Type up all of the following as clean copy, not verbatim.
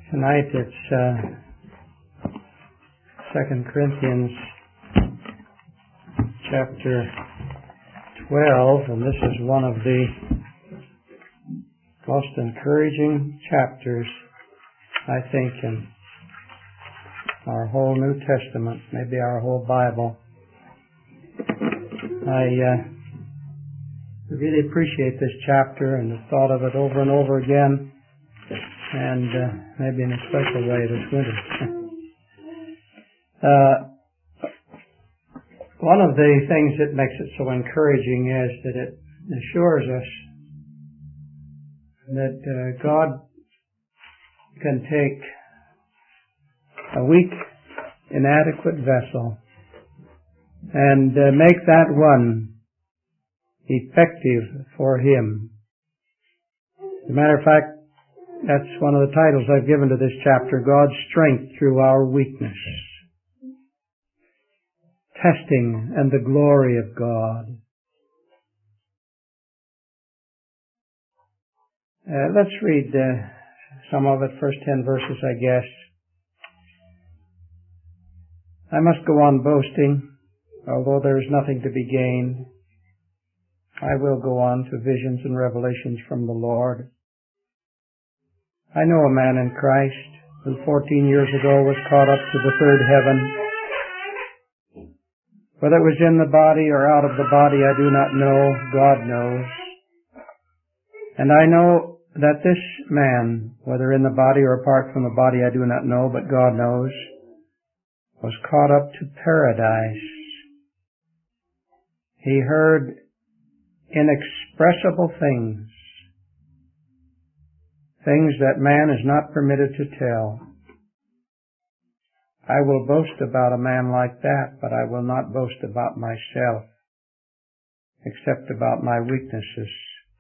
Tonight it's 2 Corinthians chapter 12, and this is one of the most encouraging chapters, I think, in our whole New Testament, maybe our whole Bible. I really appreciate this chapter and the thought of it over and over again, and maybe in a special way this winter. One of the things that makes it so encouraging is that it assures us that God can take a weak, inadequate vessel and make that one effective for Him. As a matter of fact, that's one of the titles I've given to this chapter, God's Strength Through Our Weakness. Testing and the glory of God. Let's read some of it, first 10 verses, I guess. I must go on boasting, although there is nothing to be gained. I will go on to visions and revelations from the Lord. I know a man in Christ who 14 years ago was caught up to the third heaven. Whether it was in the body or out of the body, I do not know. God knows. And I know that this man, whether in the body or apart from the body, I do not know, but God knows, was caught up to paradise. He heard inexpressible things that man is not permitted to tell. I will boast about a man like that, but I will not boast about myself, except about my weaknesses.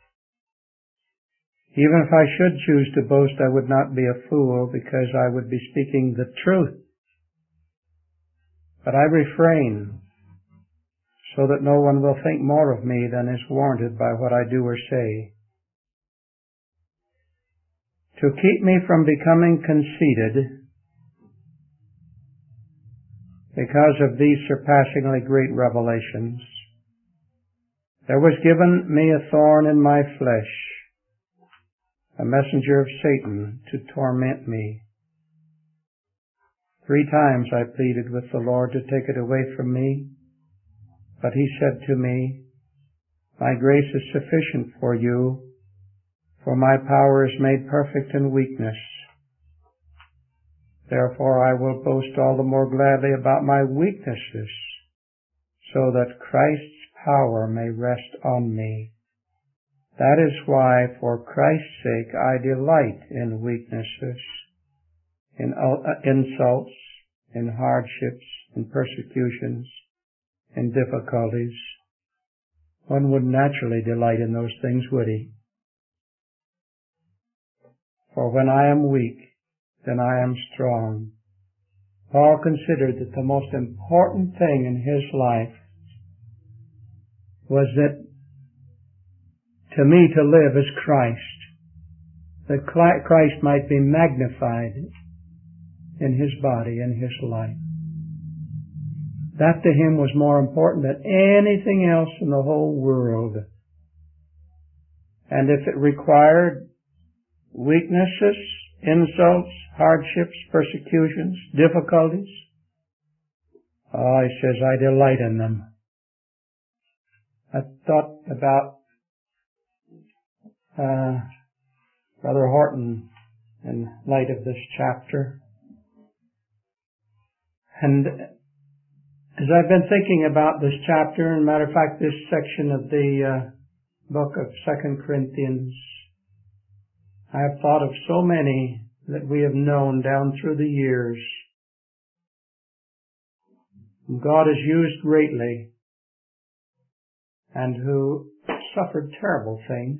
Even if I should choose to boast, I would not be a fool, because I would be speaking the truth. But I refrain, so that no one will think more of me than is warranted by what I do or say. To keep me from becoming conceited, because of these surpassingly great revelations, there was given me a thorn in my flesh, a messenger of Satan to torment me. 3 times I pleaded with the Lord to take it away from me, but He said to me, My grace is sufficient for you, for my power is made perfect in weakness. Therefore I will boast all the more gladly about my weaknesses, so that Christ's power may rest on me. That is why, for Christ's sake, I delight in weaknesses, in insults, in hardships, in persecutions, in difficulties. One would naturally delight in those things, would he? For when I am weak, then I am strong. Paul considered that the most important thing in his life was that to me to live is Christ, that Christ might be magnified in his body, in his life. That to him was more important than anything else in the whole world. And if it required weaknesses, insults, hardships, persecutions, difficulties, he says, I delight in them. I thought about Brother Horton in light of this chapter. And as I've been thinking about this chapter, and matter of fact, this section of the book of 2 Corinthians, I have thought of so many that we have known down through the years. God has used greatly, and who suffered terrible things,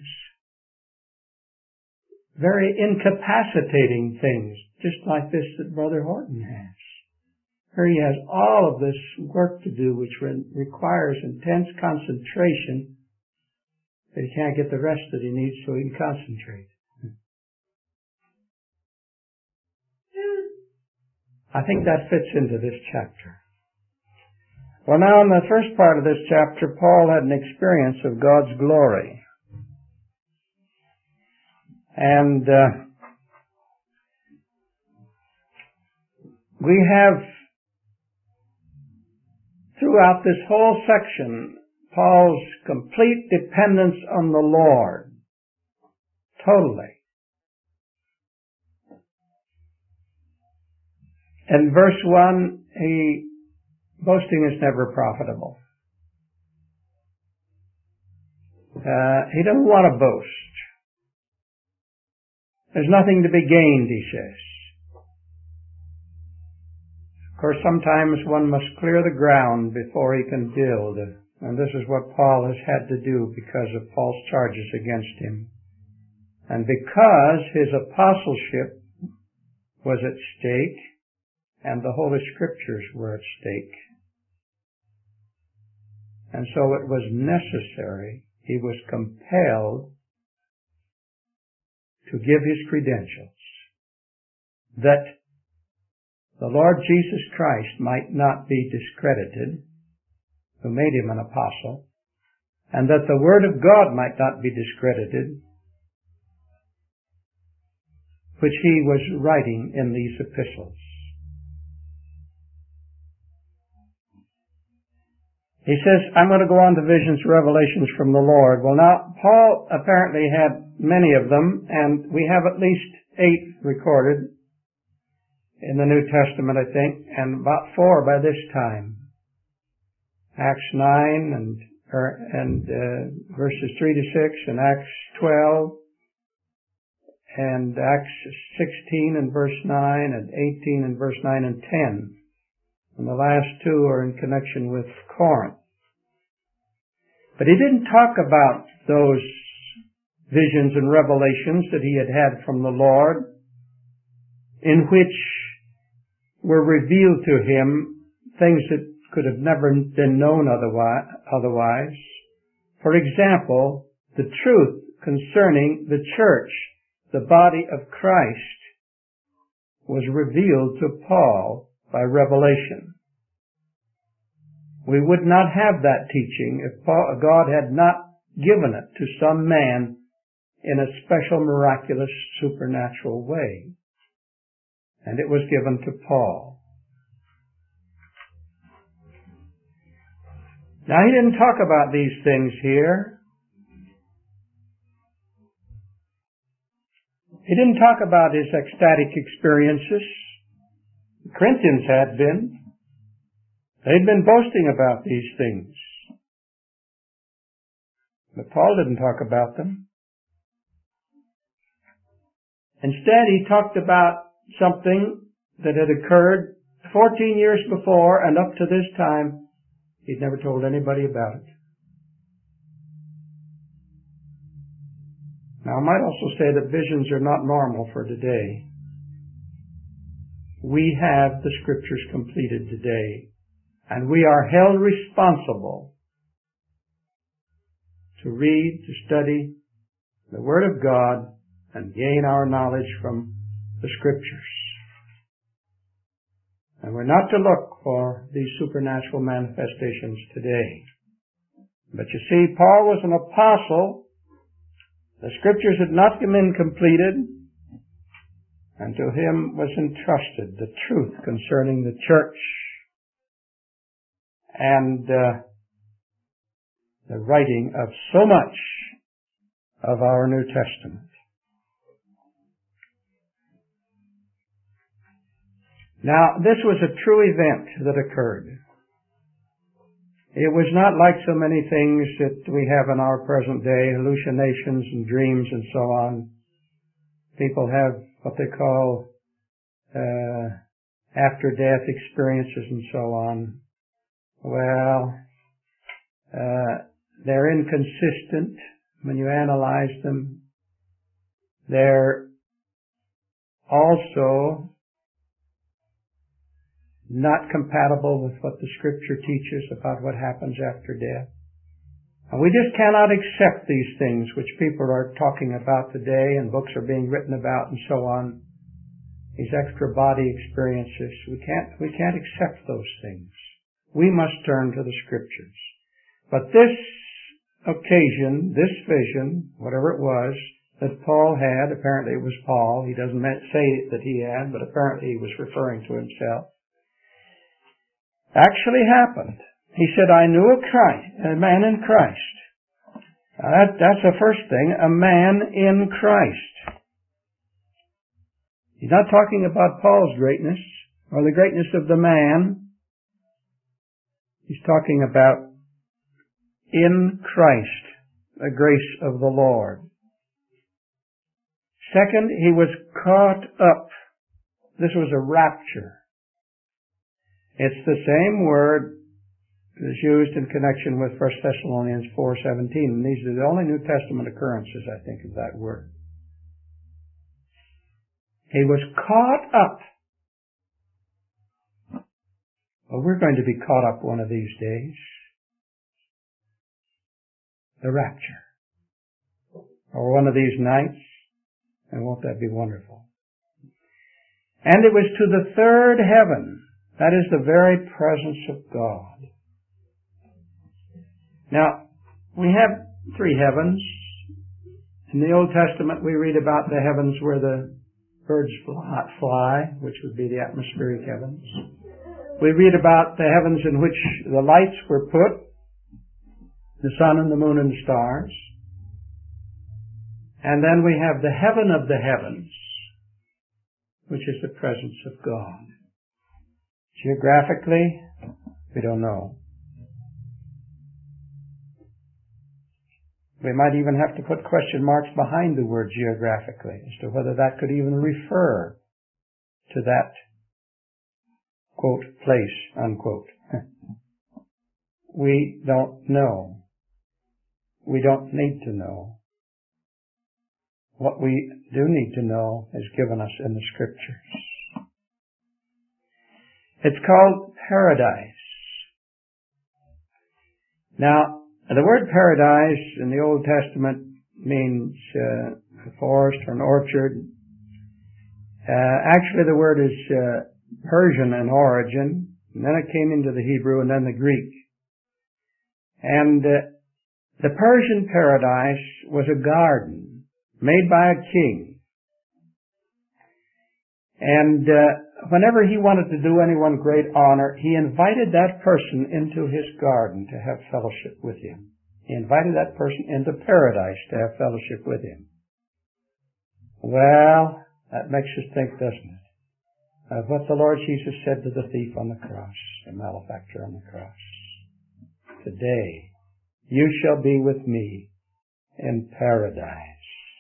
very incapacitating things, just like this that Brother Horton has. Here he has all of this work to do, which requires intense concentration, but he can't get the rest that he needs so he can concentrate. I think that fits into this chapter. Well, now in the first part of this chapter, Paul had an experience of God's glory. And we have, throughout this whole section, Paul's complete dependence on the Lord. Totally. In verse 1, boasting is never profitable. He doesn't want to boast. There's nothing to be gained, he says. Of course, sometimes one must clear the ground before he can build, and this is what Paul has had to do because of false charges against him. And because his apostleship was at stake, and the Holy Scriptures were at stake. And so it was necessary, he was compelled to give his credentials, that the Lord Jesus Christ might not be discredited, who made him an apostle, and that the Word of God might not be discredited, which he was writing in these epistles. He says, I'm going to go on to visions, revelations from the Lord. Well, now, Paul apparently had many of them, and we have at least 8 recorded in the New Testament, I think, and about 4 by this time. Acts 9 and verses 3 to 6, and Acts 12, and Acts 16 and verse 9, and 18 and verse 9 and 10. And the last 2 are in connection with Corinth. But he didn't talk about those visions and revelations that he had had from the Lord, in which were revealed to him things that could have never been known otherwise. For example, the truth concerning the church, the body of Christ, was revealed to Paul by revelation. We would not have that teaching if God had not given it to some man in a special, miraculous, supernatural way. And it was given to Paul. Now, he didn't talk about these things here. He didn't talk about his ecstatic experiences. The Corinthians had been. They'd been boasting about these things. But Paul didn't talk about them. Instead, he talked about something that had occurred 14 years before, and up to this time, he'd never told anybody about it. Now, I might also say that visions are not normal for today. We have the Scriptures completed today, and we are held responsible to read, to study the Word of God and gain our knowledge from the Scriptures. And we're not to look for these supernatural manifestations today. But you see, Paul was an apostle. The Scriptures had not been completed, and to him was entrusted the truth concerning the church and the writing of so much of our New Testament. Now, this was a true event that occurred. It was not like so many things that we have in our present day, hallucinations and dreams and so on. People have what they call after-death experiences and so on. Well, they're inconsistent when you analyze them. They're also not compatible with what the Scripture teaches about what happens after death. And we just cannot accept these things which people are talking about today and books are being written about and so on. these extra body experiences. We can't accept those things. We must turn to the Scriptures. But this occasion, this vision, whatever it was, that Paul had, apparently it was Paul, he doesn't say that he had, but apparently he was referring to himself, actually happened. He said, I knew a man in Christ. That's the first thing, a man in Christ. He's not talking about Paul's greatness or the greatness of the man. He's talking about in Christ, the grace of the Lord. Second, he was caught up. This was a rapture. It's the same word that is used in connection with 1 Thessalonians 4:17. And these are the only New Testament occurrences, I think, of that word. He was caught up. Well, we're going to be caught up one of these days. The rapture. Or one of these nights. And won't that be wonderful? And it was to the third heaven. That is the very presence of God. Now, we have three heavens. In the Old Testament, we read about the heavens where the birds fly, which would be the atmospheric heavens. We read about the heavens in which the lights were put, the sun and the moon and the stars. And then we have the heaven of the heavens, which is the presence of God. Geographically, we don't know. We might even have to put question marks behind the word geographically as to whether that could even refer to that, quote, place, unquote. We don't know. We don't need to know. What we do need to know is given us in the Scriptures. It's called paradise. Now, the word paradise in the Old Testament means a forest or an orchard. Actually, the word is Persian in origin, and then it came into the Hebrew and then the Greek. And the Persian paradise was a garden made by a king. And whenever he wanted to do anyone great honor, he invited that person into his garden to have fellowship with him. He invited that person into paradise to have fellowship with him. Well, that makes us think, doesn't it, of what the Lord Jesus said to the thief on the cross, the malefactor on the cross. Today, you shall be with me in paradise.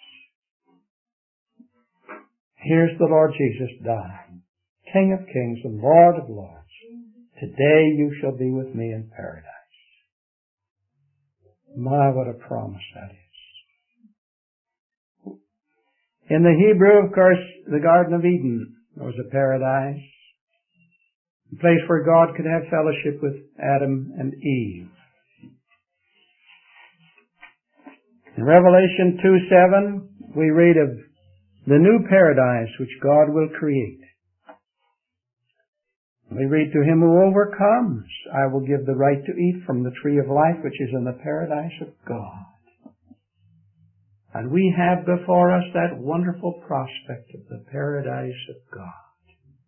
Here's the Lord Jesus dying, King of kings and Lord of lords. Today you shall be with me in paradise. My, what a promise that is. In the Hebrew, of course, the Garden of Eden was a paradise, a place where God could have fellowship with Adam and Eve. In Revelation 2:7, we read of the new paradise which God will create. We read, to him who overcomes, I will give the right to eat from the tree of life which is in the paradise of God. And we have before us that wonderful prospect of the paradise of God.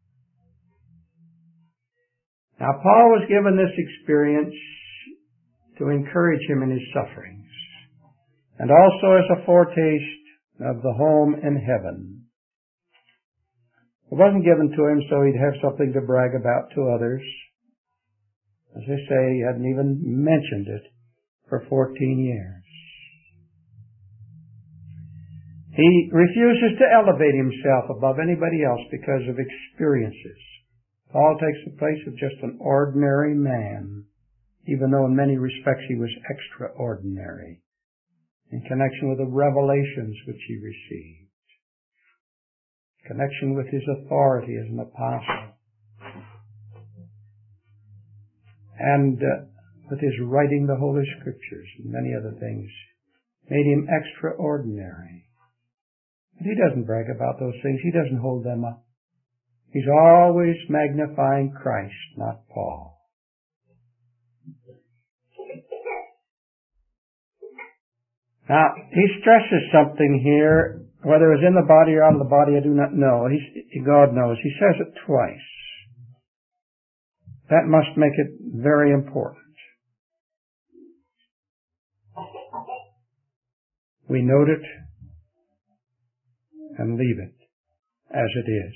Now, Paul was given this experience to encourage him in his sufferings, and also as a foretaste of the home in heaven. It wasn't given to him so he'd have something to brag about to others. As I say, he hadn't even mentioned it for 14 years. He refuses to elevate himself above anybody else because of experiences. Paul takes the place of just an ordinary man, even though in many respects he was extraordinary in connection with the revelations which he received, in connection with his authority as an apostle, and with his writing the Holy Scriptures and many other things, made him extraordinary. But he doesn't brag about those things. He doesn't hold them up. He's always magnifying Christ, not Paul. Now, he stresses something here, whether it's in the body or out of the body, I do not know. God knows. He says it twice. That must make it very important. We note it and leave it as it is.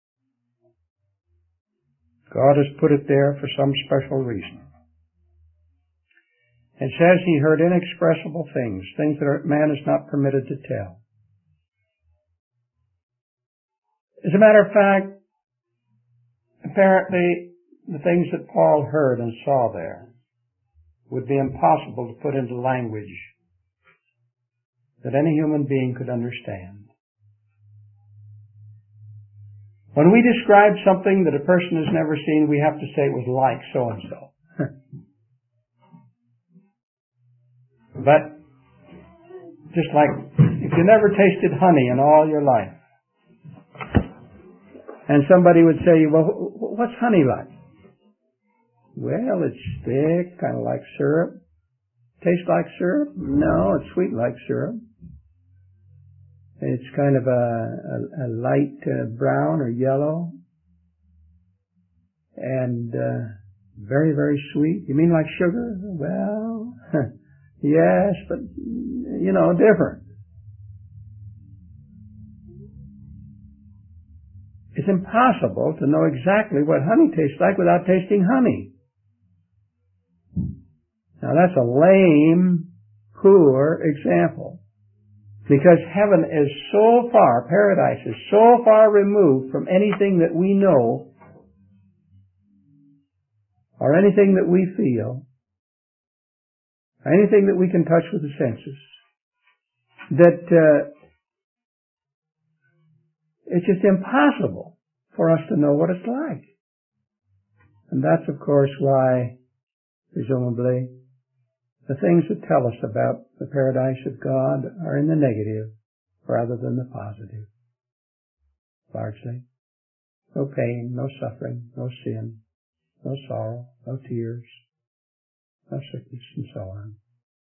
God has put it there for some special reason. It says he heard inexpressible things that man is not permitted to tell. As a matter of fact, apparently the things that Paul heard and saw there would be impossible to put into language that any human being could understand. When we describe something that a person has never seen, we have to say it was like so-and-so. But just like if you never tasted honey in all your life, and somebody would say, well, what's honey like? Well, it's thick, kind of like syrup. Tastes like syrup? No, it's sweet like syrup. It's kind of a light brown or yellow. And very, very sweet. You mean like sugar? Well, yes, but, different. It's impossible to know exactly what honey tastes like without tasting honey. Now that's a lame, poor example. Because heaven is so far, paradise is so far removed from anything that we know or anything that we feel, or anything that we can touch with the senses, that it's just impossible for us to know what it's like. And that's, of course, why, presumably, the things that tell us about the paradise of God are in the negative rather than the positive. Largely. No pain, no suffering, no sin, no sorrow, no tears, no sickness, and so on.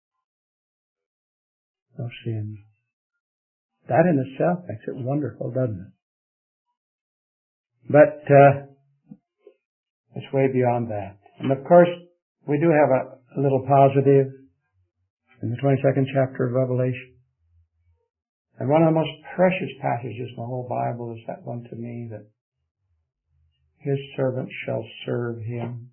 No sin. That in itself makes it wonderful, doesn't it? But it's way beyond that. And of course, we do have a little positive in the 22nd chapter of Revelation. And one of the most precious passages in the whole Bible is that one to me, that his servants shall serve him,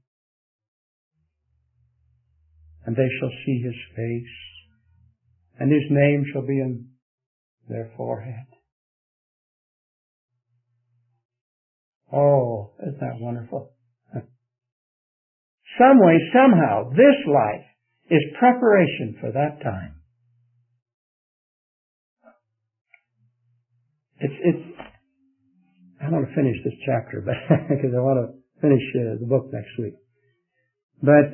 and they shall see his face, and his name shall be in their forehead. Oh, isn't that wonderful? Some way, somehow, this life is preparation for that time. I want to finish this chapter, but because I want to finish the book next week. But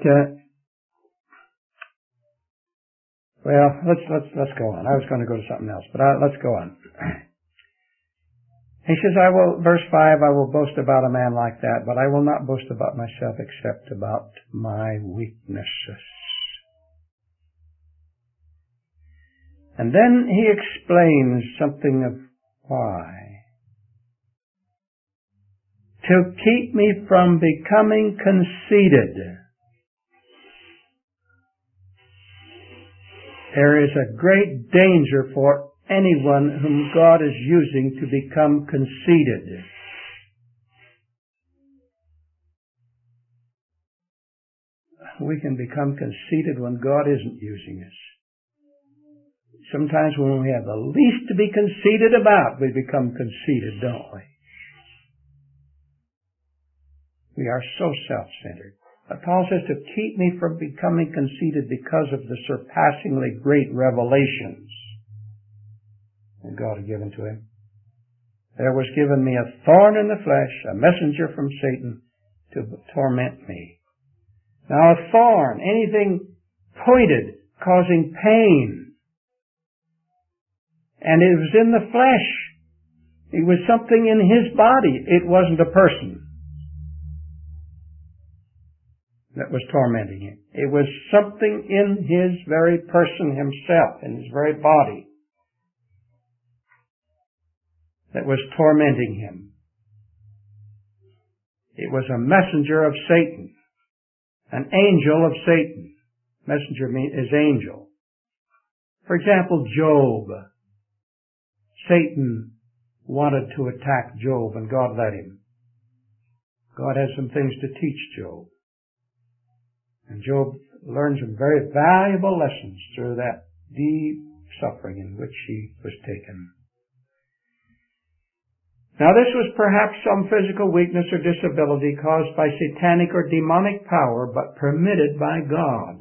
let's go on. I was going to go to something else, but let's go on. He says, verse 5, I will boast about a man like that, but I will not boast about myself except about my weaknesses. And then he explains something of why. To keep me from becoming conceited. There is a great danger for anyone whom God is using to become conceited. We can become conceited when God isn't using us. Sometimes when we have the least to be conceited about, we become conceited, don't we? We are so self-centered. But Paul says to keep me from becoming conceited because of the surpassingly great revelations that God had given to him. There was given me a thorn in the flesh, a messenger from Satan to torment me. Now a thorn, anything pointed, causing pain. And it was in the flesh. It was something in his body. It wasn't a person that was tormenting him. It was something in his very person himself, in his very body, that was tormenting him. It was a messenger of Satan, an angel of Satan. Messenger is angel. For example, Job. Satan wanted to attack Job, and God let him. God has some things to teach Job. And Job learned some very valuable lessons through that deep suffering in which he was taken. Now this was perhaps some physical weakness or disability caused by satanic or demonic power, but permitted by God.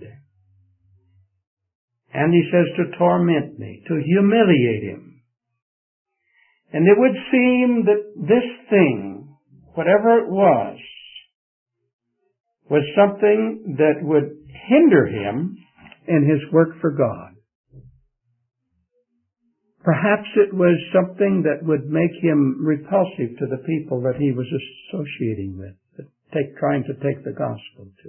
And he says to torment me, to humiliate him. And it would seem that this thing, whatever it was something that would hinder him in his work for God. Perhaps it was something that would make him repulsive to the people that he was associating with, trying to take the gospel to.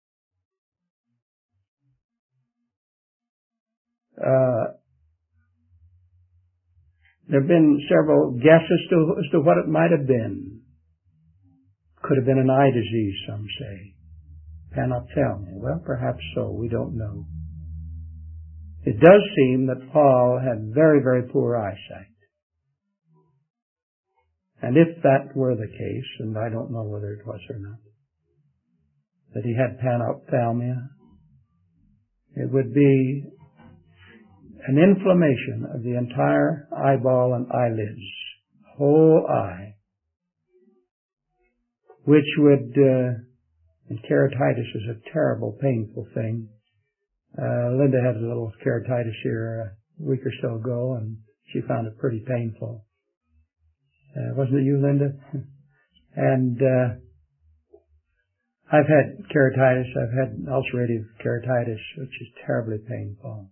There have been several guesses as to what it might have been. Could have been an eye disease, some say. Cannot tell me. Well, perhaps so. We don't know. It does seem that Paul had very, very poor eyesight. And if that were the case, and I don't know whether it was or not, that he had panophthalmia, it would be an inflammation of the entire eyeball and eyelids, whole eye, which would, and keratitis is a terrible, painful thing. Linda had a little keratitis here a week or so ago, and she found it pretty painful. Wasn't it you, Linda? And I've had keratitis. I've had ulcerative keratitis, which is terribly painful.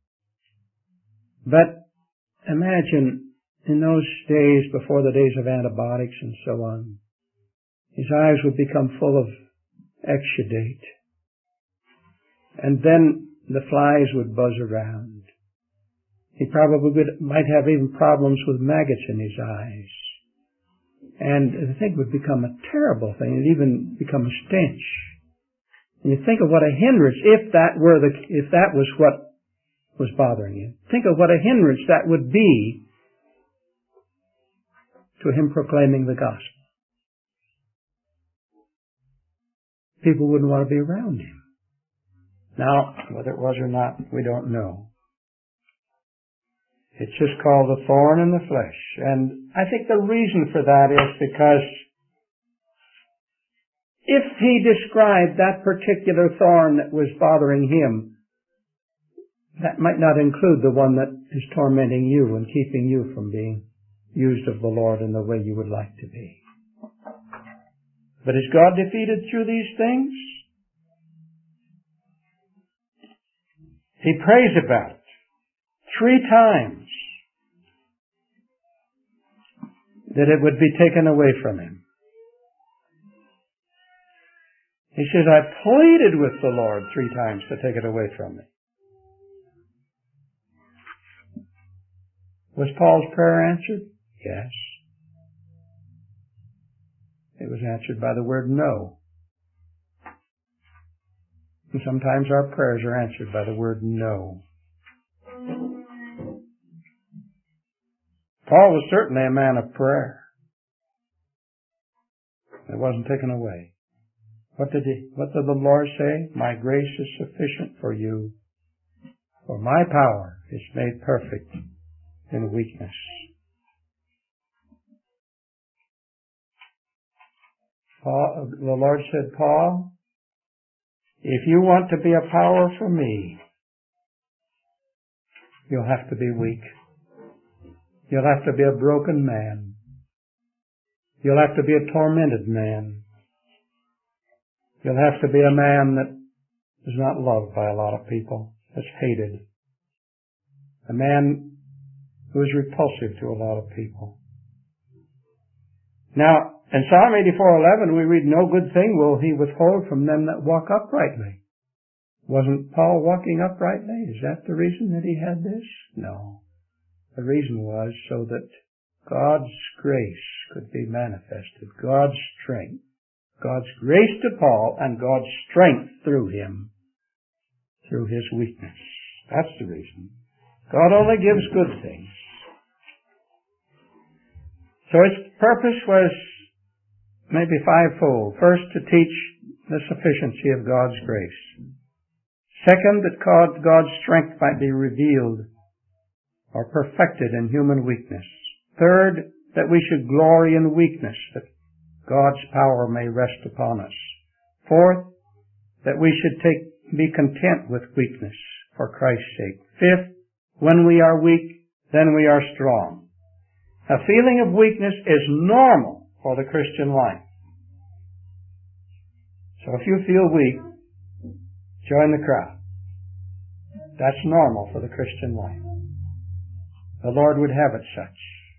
But imagine in those days, before the days of antibiotics and so on, his eyes would become full of exudate. And then the flies would buzz around. He probably might have even problems with maggots in his eyes. And the thing would become a terrible thing. It would even become a stench. And you think of what a hindrance, if that was what was bothering you. Think of what a hindrance that would be to him proclaiming the gospel. People wouldn't want to be around him. Now, whether it was or not, we don't know. It's just called the thorn in the flesh. And I think the reason for that is because if he described that particular thorn that was bothering him, that might not include the one that is tormenting you and keeping you from being used of the Lord in the way you would like to be. But is God defeated through these things? He prays about it 3 times that it would be taken away from him. He says, I pleaded with the Lord 3 times to take it away from me. Was Paul's prayer answered? Yes. It was answered by the word no. And sometimes our prayers are answered by the word no. Paul was certainly a man of prayer. It wasn't taken away. What did the Lord say? My grace is sufficient for you, for my power is made perfect in weakness. The Lord said, Paul, if you want to be a power for me, you'll have to be weak. You'll have to be a broken man. You'll have to be a tormented man. You'll have to be a man that is not loved by a lot of people, that's hated. A man who is repulsive to a lot of people. Now, in Psalm 84:11, we read, "No good thing will he withhold from them that walk uprightly." Wasn't Paul walking uprightly? Is that the reason that he had this? No. The reason was so that God's grace could be manifested, God's strength, God's grace to Paul and God's strength through him, through his weakness. That's the reason. God only gives good things. So its purpose was maybe fivefold. First, to teach the sufficiency of God's grace. Second, that God's strength might be revealed or perfected in human weakness. Third, that we should glory in weakness, that God's power may rest upon us. Fourth, that we should be content with weakness for Christ's sake. Fifth, when we are weak, then we are strong. A feeling of weakness is normal for the Christian life. So if you feel weak, join the crowd. That's normal for the Christian life. The Lord would have it such.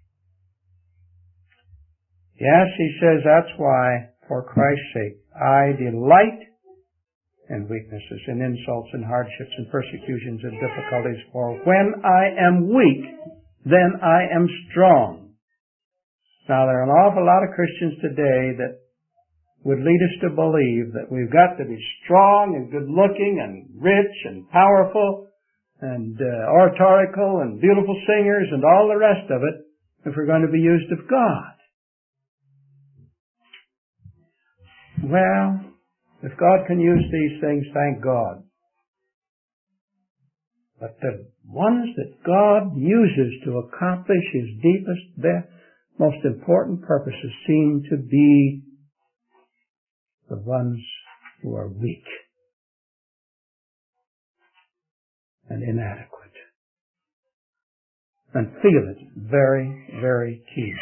Yes, he says, that's why, for Christ's sake, I delight in weaknesses, in insults, and hardships, and persecutions, and difficulties. For when I am weak, then I am strong. Now, there are an awful lot of Christians today that would lead us to believe that we've got to be strong and good-looking and rich and powerful and oratorical and beautiful singers and all the rest of it if we're going to be used of God. Well, if God can use these things, thank God. But the ones that God uses to accomplish His deepest, best, most important purposes seem to be the ones who are weak and inadequate and feel it very, very keen.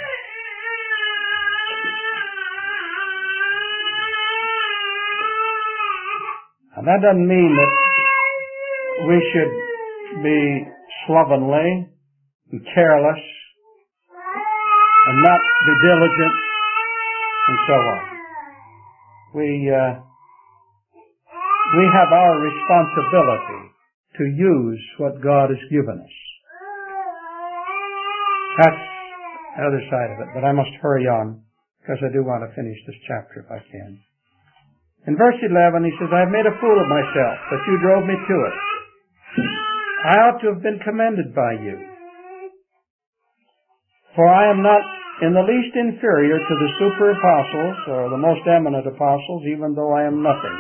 Now, that doesn't mean that we should be slovenly and careless and not be diligent and so on. We have our responsibility to use what God has given us. That's the other side of it, but I must hurry on because I do want to finish this chapter if I can. In verse 11, he says, I've made a fool of myself, but you drove me to it. I ought to have been commended by you. For I am not in the least inferior to the super apostles, or the most eminent apostles, even though I am nothing.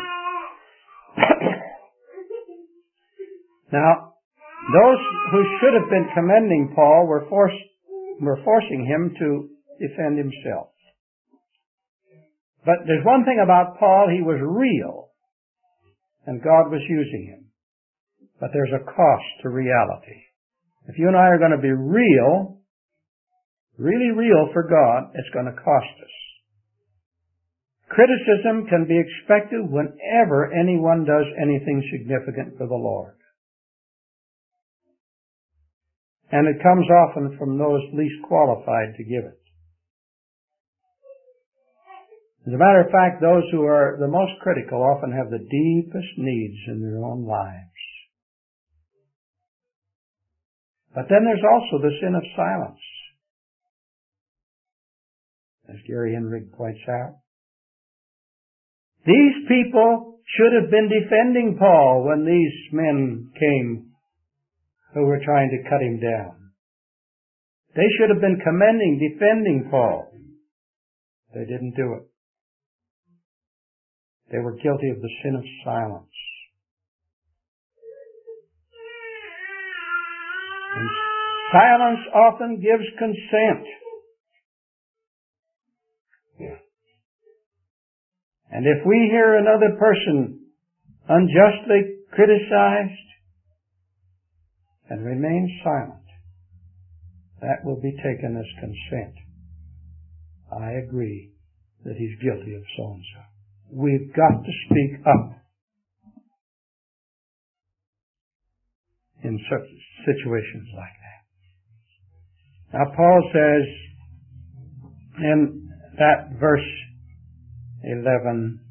Now, those who should have been commending Paul were forcing him to defend himself. But there's one thing about Paul, he was real, and God was using him. But there's a cost to reality. If you and I are going to be real, really real for God, it's going to cost us. Criticism can be expected whenever anyone does anything significant for the Lord. And it comes often from those least qualified to give it. As a matter of fact, those who are the most critical often have the deepest needs in their own lives. But then there's also the sin of silence, as Gary Henrig points out. These people should have been defending Paul when these men came who were trying to cut him down. They should have been commending, defending Paul. They didn't do it. They were guilty of the sin of silence. And silence often gives consent. And if we hear another person unjustly criticized and remain silent, that will be taken as consent. I agree that he's guilty of so-and-so. We've got to speak up in such situations like that. Now Paul says in that verse 11,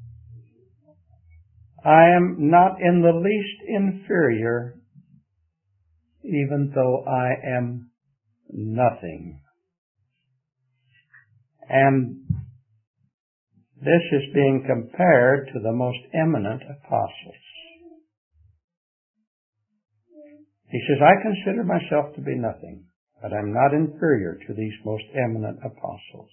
I am not in the least inferior, even though I am nothing. And this is being compared to the most eminent apostles. He says, I consider myself to be nothing, but I'm not inferior to these most eminent apostles.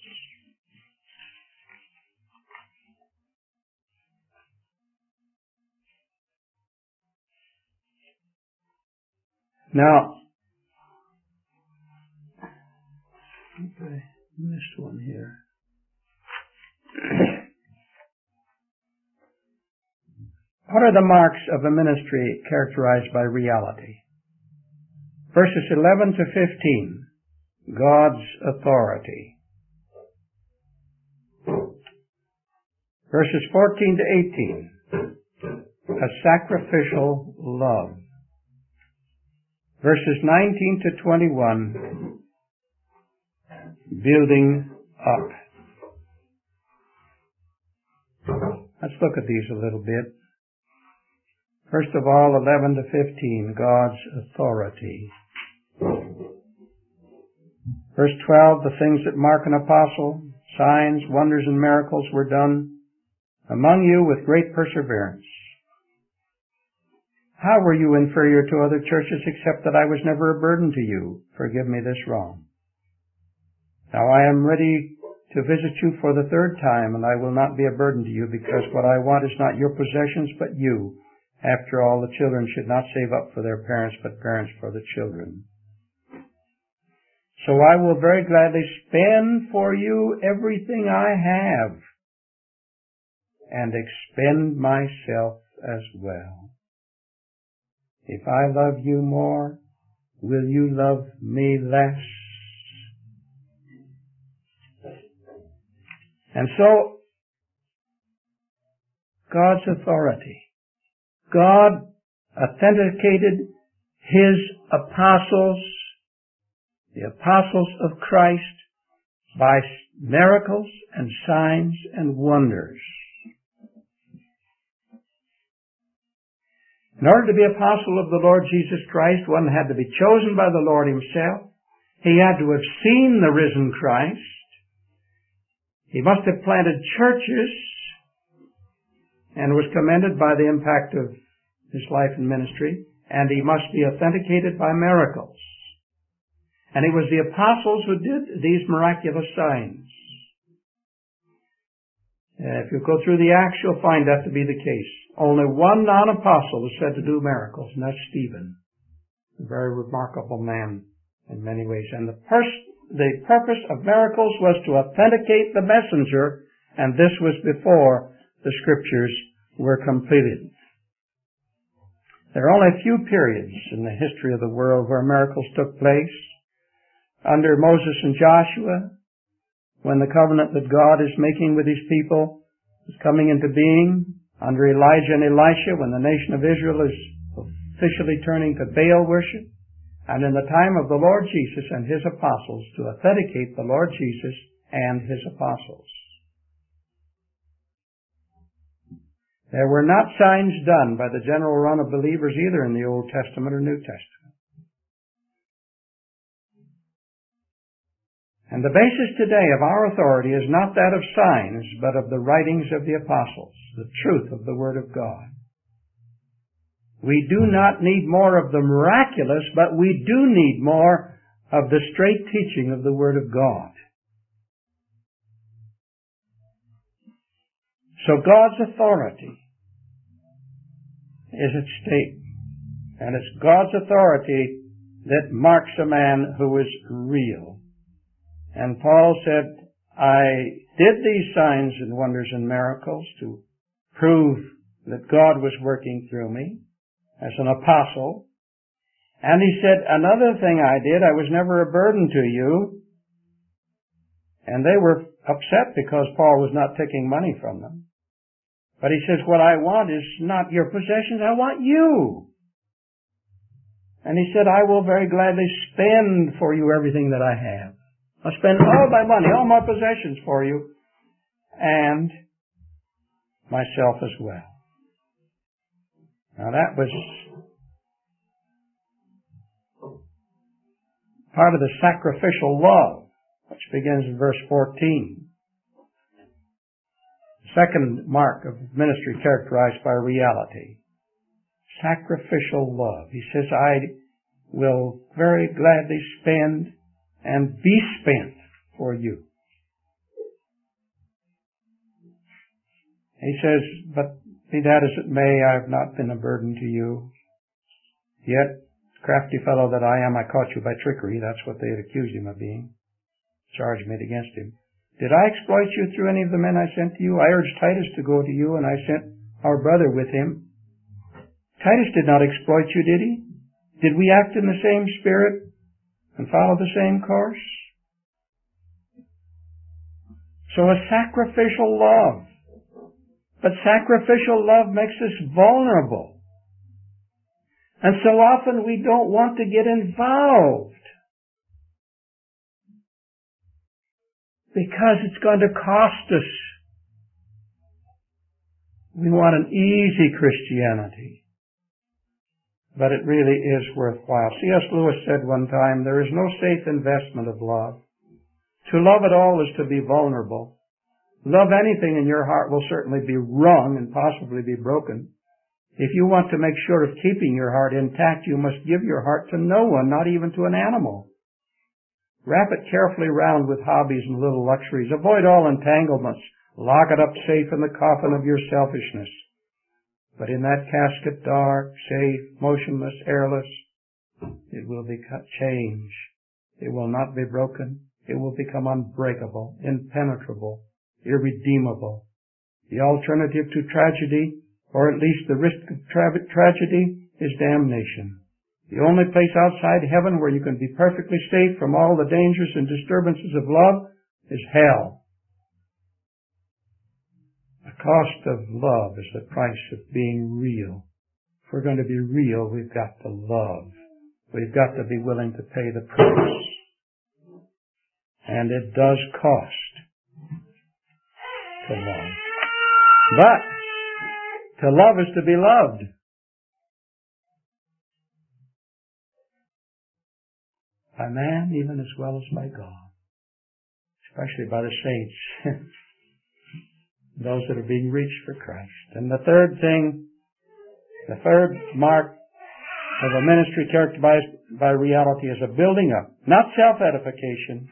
Now, I missed one here. What are the marks of a ministry characterized by reality? Verses 11 to 15, God's authority. Verses 14 to 18, a sacrificial love. Verses 19 to 21, building up. Let's look at these a little bit. First of all, 11 to 15, God's authority. Verse 12, the things that mark an apostle, signs, wonders, and miracles were done among you with great perseverance. How were you inferior to other churches except that I was never a burden to you? Forgive me this wrong. Now I am ready to visit you for the third time, and I will not be a burden to you, because what I want is not your possessions, but you. After all, the children should not save up for their parents, but parents for the children. So I will very gladly spend for you everything I have, and expend myself as well. If I love you more, will you love me less? And so, God's authority. God authenticated His apostles, the apostles of Christ, by miracles and signs and wonders. In order to be apostle of the Lord Jesus Christ, one had to be chosen by the Lord Himself. He had to have seen the risen Christ. He must have planted churches and was commended by the impact of His life and ministry. And he must be authenticated by miracles. And it was the apostles who did these miraculous signs. If you go through the Acts, you'll find that to be the case. Only one non-apostle was said to do miracles, and that's Stephen. A very remarkable man in many ways. And the purpose of miracles was to authenticate the messenger, and this was before the Scriptures were completed. There are only a few periods in the history of the world where miracles took place. Under Moses and Joshua, when the covenant that God is making with His people is coming into being. Under Elijah and Elisha, when the nation of Israel is officially turning to Baal worship. And in the time of the Lord Jesus and His apostles, to authenticate the Lord Jesus and His apostles. There were not signs done by the general run of believers either in the Old Testament or New Testament. And the basis today of our authority is not that of signs, but of the writings of the apostles, the truth of the Word of God. We do not need more of the miraculous, but we do need more of the straight teaching of the Word of God. So God's authority is at stake. And it's God's authority that marks a man who is real. And Paul said, I did these signs and wonders and miracles to prove that God was working through me as an apostle. And he said, another thing I did, I was never a burden to you. And they were upset because Paul was not taking money from them. But he says, what I want is not your possessions, I want you. And he said, I will very gladly spend for you everything that I have. I'll spend all my money, all my possessions for you, and myself as well. Now that was part of the sacrificial love, which begins in verse 14. Second mark of ministry characterized by reality. Sacrificial love. He says, I will very gladly spend and be spent for you. He says, but be that as it may, I have not been a burden to you. Yet, crafty fellow that I am, I caught you by trickery. That's what they had accused him of being. Charge made against him. Did I exploit you through any of the men I sent to you? I urged Titus to go to you, and I sent our brother with him. Titus did not exploit you, did he? Did we act in the same spirit and follow the same course? So a sacrificial love. But sacrificial love makes us vulnerable. And so often we don't want to get involved because it's going to cost us. We want an easy Christianity. But it really is worthwhile. C.S. Lewis said one time, there is no safe investment of love. To love at all is to be vulnerable. Love anything in your heart will certainly be wrung and possibly be broken. If you want to make sure of keeping your heart intact, you must give your heart to no one, not even to an animal. Wrap it carefully round with hobbies and little luxuries. Avoid all entanglements. Lock it up safe in the coffin of your selfishness. But in that casket dark, safe, motionless, airless, it will be changed. It will not be broken. It will become unbreakable, impenetrable, irredeemable. The alternative to tragedy, or at least the risk of tragedy, is damnation. The only place outside heaven where you can be perfectly safe from all the dangers and disturbances of love is hell. The cost of love is the price of being real. If we're going to be real, we've got to love. We've got to be willing to pay the price. And it does cost to love. But to love is to be loved. By man even as well as by God. Especially by the saints. Those that are being reached for Christ. And the third mark of a ministry characterized by reality is a building up, not self-edification.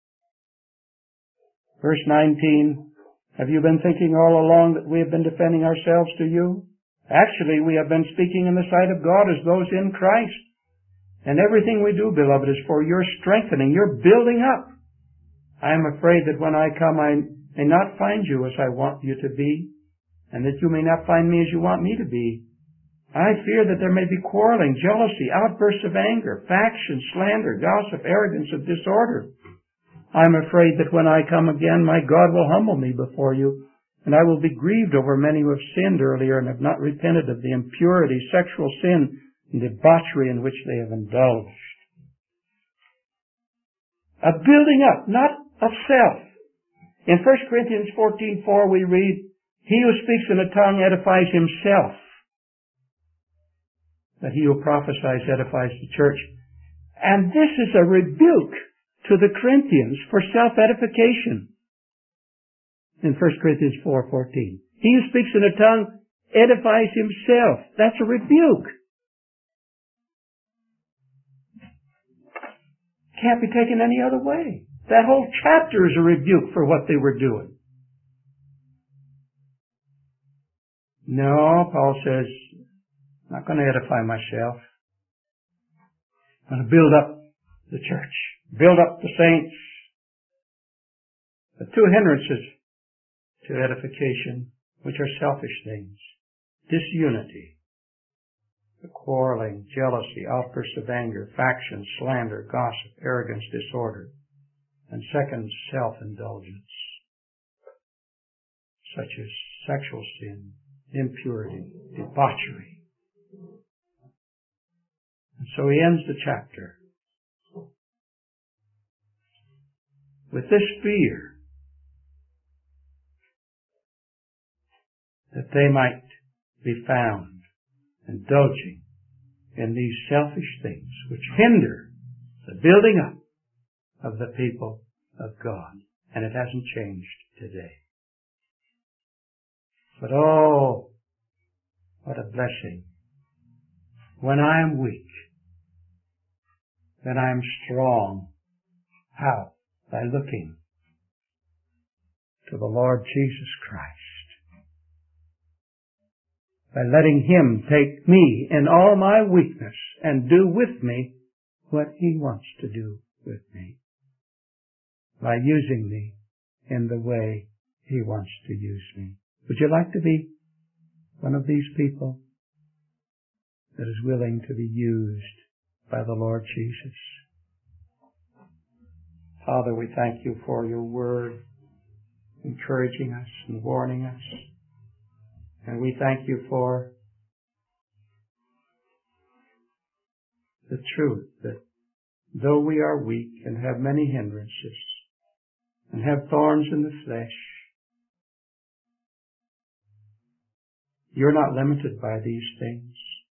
Verse 19, have you been thinking all along that we have been defending ourselves to you? Actually, we have been speaking in the sight of God as those in Christ. And everything we do, beloved, is for your strengthening, your building up. I am afraid that when I come, I may not find you as I want you to be, and that you may not find me as you want me to be. I fear that there may be quarreling, jealousy, outbursts of anger, faction, slander, gossip, arrogance, and disorder. I am afraid that when I come again, my God will humble me before you, and I will be grieved over many who have sinned earlier and have not repented of the impurity, sexual sin, and debauchery in which they have indulged. A building up, not of self. In 1 Corinthians 14:4 we read, he who speaks in a tongue edifies himself, but he who prophesies edifies the church. And this is a rebuke to the Corinthians for self-edification. In 1 Corinthians 4:14. He who speaks in a tongue edifies himself. That's a rebuke. Can't be taken any other way. That whole chapter is a rebuke for what they were doing. No, Paul says, I'm not going to edify myself. I'm going to build up the church, build up the saints. The two hindrances to edification, which are selfish things: disunity, the quarreling, jealousy, outbursts of anger, factions, slander, gossip, arrogance, disorder. And second, self-indulgence, such as sexual sin, impurity, debauchery. And so he ends the chapter. with this fear that they might be found indulging in these selfish things which hinder the building up of the people of God. And it hasn't changed today. But oh, what a blessing. When I am weak, then I am strong. How? By looking to the Lord Jesus Christ. By letting Him take me in all my weakness and do with me what He wants to do with me. By using me in the way He wants to use me. Would you like to be one of these people that is willing to be used by the Lord Jesus? Father, we thank You for Your word, encouraging us and warning us. And we thank You for the truth that though we are weak and have many hindrances and have thorns in the flesh, You're not limited by these things.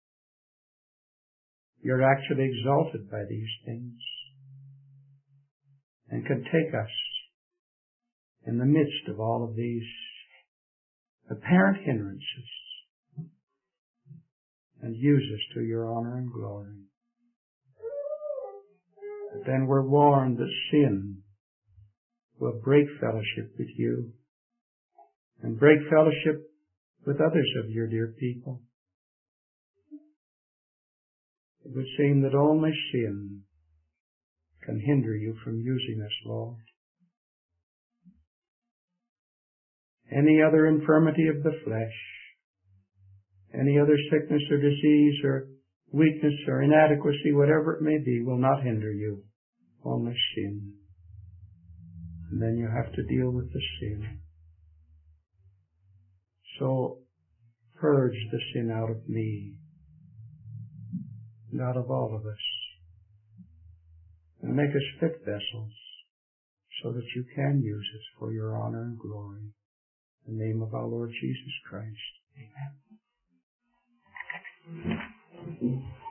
You're actually exalted by these things and can take us in the midst of all of these apparent hindrances and use us to Your honor and glory. But then we're warned that sin will break fellowship with You and break fellowship with others of Your dear people. It would seem that only sin can hinder You from using us, Lord. Any other infirmity of the flesh, any other sickness or disease or weakness or inadequacy, whatever it may be, will not hinder You. Only sin. And then you have to deal with the sin. So, purge the sin out of me and out of all of us. And make us fit vessels so that You can use us for Your honor and glory. In the name of our Lord Jesus Christ. Amen.